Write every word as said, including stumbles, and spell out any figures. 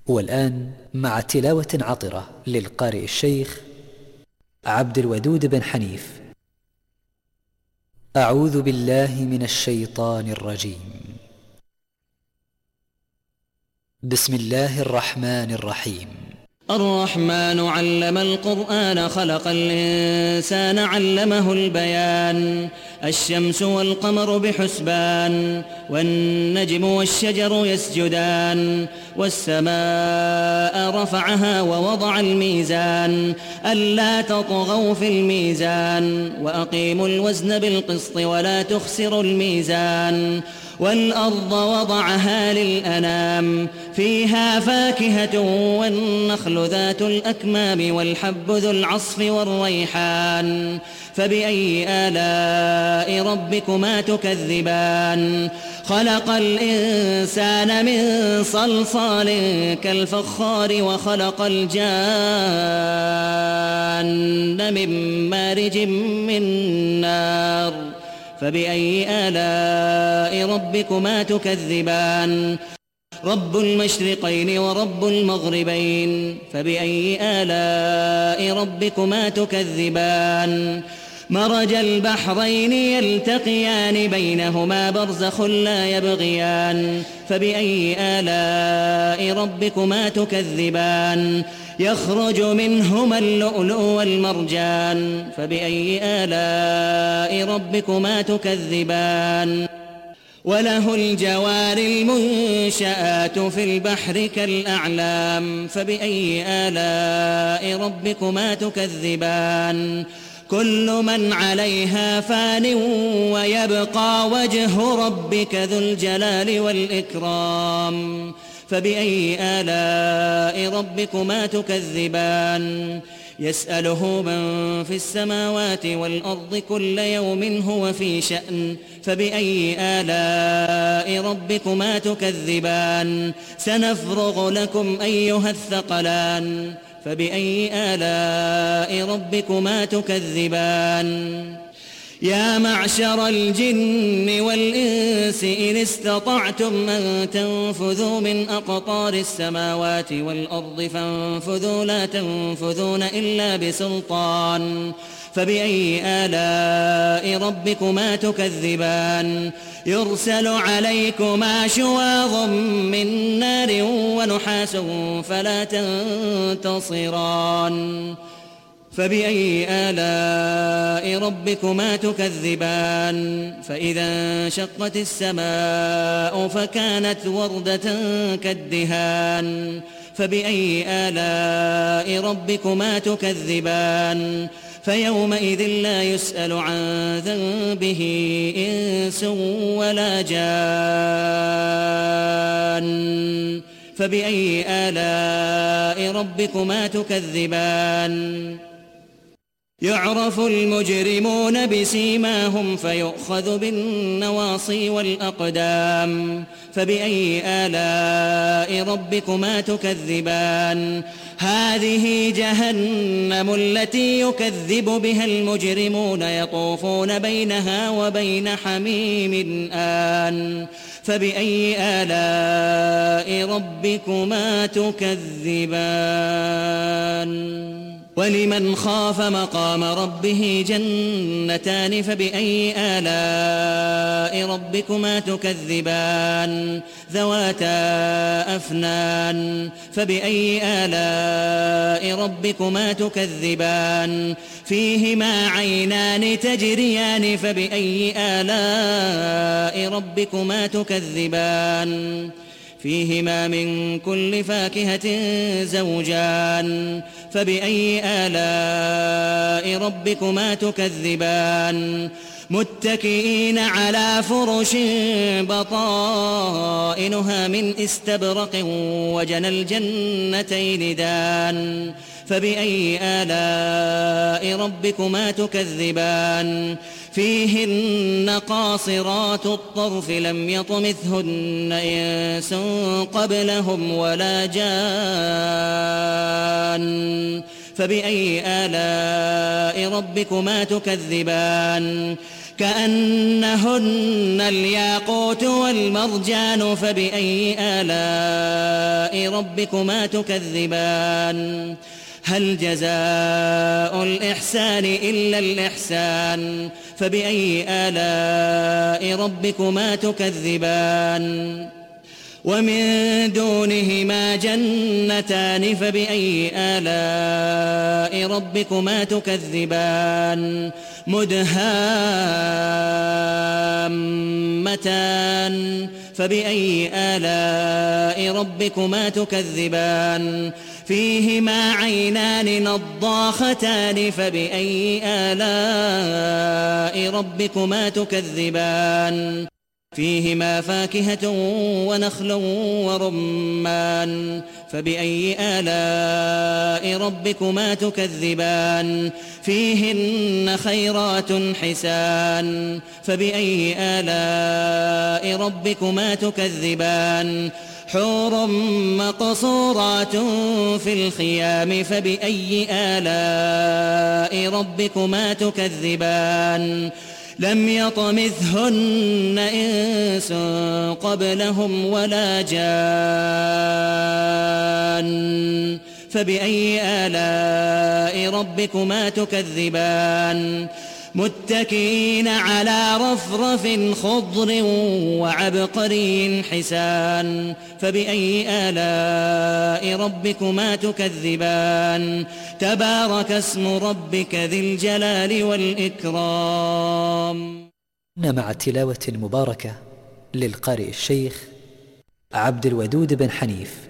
والآن مع تلاوة عطرة للقارئ الشيخ عبد الودود بن حنيف. أعوذ بالله من الشيطان الرجيم. بسم الله الرحمن الرحيم. الرحمن علم القرآن خلق الإنسان علمه البيان. الشمس والقمر بحسبان والنجم والشجر يسجدان والسماء رفعها ووضع الميزان ألا تطغوا في الميزان وأقيموا الوزن بالقسط ولا تخسروا الميزان والأرض وضعها للأنام فيها فاكهة والنخل ذات الأكمام والحب ذو العصف والريحان فبأي آلاء ربكما تكذبان خلق الإنسان من صلصال كالفخار وخلق الجان من مارج من نار فبأي آلاء ربكما تكذبان رب المشرقين ورب المغربين فبأي آلاء ربكما تكذبان مرج البحرين يلتقيان بينهما برزخ لا يبغيان فبأي آلاء ربكما تكذبان يخرج منهما اللؤلؤ والمرجان فبأي آلاء ربكما تكذبان وله الجوار المنشآت في البحر كالأعلام فبأي آلاء ربكما تكذبان كل من عليها فان ويبقى وجه ربك ذو الجلال والإكرام فبأي آلاء ربكما تكذبان يسأله من في السماوات والأرض كل يوم هو في شأن فبأي آلاء ربكما تكذبان سنفرغ لكم أيها الثقلان فبأي آلاء ربكما تكذبان يا معشر الجن والإنس إن استطعتم أن تنفذوا من أقطار السماوات والأرض فانفذوا لا تنفذون إلا بسلطان فبأي آلاء ربكما تكذبان يرسل عليكما شواظ من نار ونحاس فلا تنتصران فبأي آلاء ربكما تكذبان فإذا انشقت السماء فكانت وردة كالدهان فبأي آلاء ربكما تكذبان فيومئذ لا يسأل عن ذنبه إنس ولا جان فبأي آلاء ربكما تكذبان يعرف المجرمون بسيماهم فيؤخذ بالنواصي والأقدام فبأي آلاء ربكما تكذبان هذه جهنم التي يكذب بها المجرمون يطوفون بينها وبين حميم آن فبأي آلاء ربكما تكذبان ولمن خاف مقام ربه جنتان فبأي آلاء ربكما تكذبان ذواتا أفنان فبأي آلاء ربكما تكذبان فيهما عينان تجريان فبأي آلاء ربكما تكذبان فيهما من كل فاكهة زوجان فبأي آلاء ربكما تكذبان متكئين على فرش بطائنها من استبرق وجنى الجنتين دان فبأي آلاء ربكما تكذبان فيهن قاصرات الطرف لم يطمثهن إنس قبلهم ولا جان فبأي آلاء ربكما تكذبان كأنهن الياقوت والمرجان فبأي آلاء ربكما تكذبان هل جزاء الإحسان إلا الإحسان فبأي آلاء ربكما تكذبان ومن دونهما جنتان فبأي آلاء ربكما تكذبان مدهامتان فبأي آلاء ربكما تكذبان فيهما عينان نضاختان فبأي آلاء ربكما تكذبان فيهما فاكهة ونخل ورمان فبأي آلاء ربكما تكذبان فيهن خيرات حسان فبأي آلاء ربكما تكذبان حور مقصورات في الخيام فبأي آلاء ربكما تكذبان لم يطمثهن إنس قبلهم ولا جان فبأي آلاء ربكما تكذبان متكئين على رفرف خضر وعبقري حسان فبأي آلاء ربكما تكذبان تبارك اسم ربك ذي الجلال والإكرام. مع تلاوة مباركة للقارئ الشيخ عبد الودود بن حنيف.